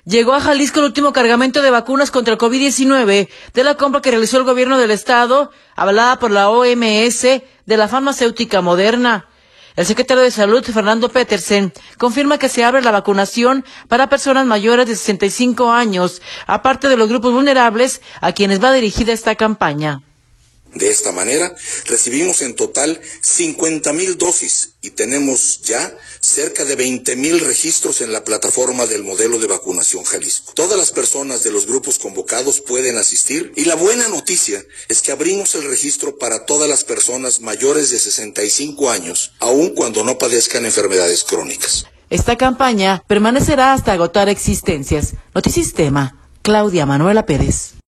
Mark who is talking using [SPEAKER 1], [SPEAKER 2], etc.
[SPEAKER 1] Llegó a Jalisco el último cargamento de vacunas contra el COVID-19 de la compra que realizó el gobierno del estado, avalada por la OMS, de la farmacéutica Moderna. El secretario de Salud, Fernando Petersen, confirma que se abre la vacunación para personas mayores de 65 años, aparte de los grupos vulnerables a quienes va dirigida esta campaña.
[SPEAKER 2] De esta manera, recibimos en total 50,000 dosis y tenemos ya cerca de 20,000 registros en la plataforma del modelo de vacunación Jalisco. Todas las personas de los grupos convocados pueden asistir y la buena noticia es que abrimos el registro para todas las personas mayores de 65 años, aun cuando no padezcan enfermedades crónicas.
[SPEAKER 1] Esta campaña permanecerá hasta agotar existencias. Notisistema, Claudia Manuela Pérez.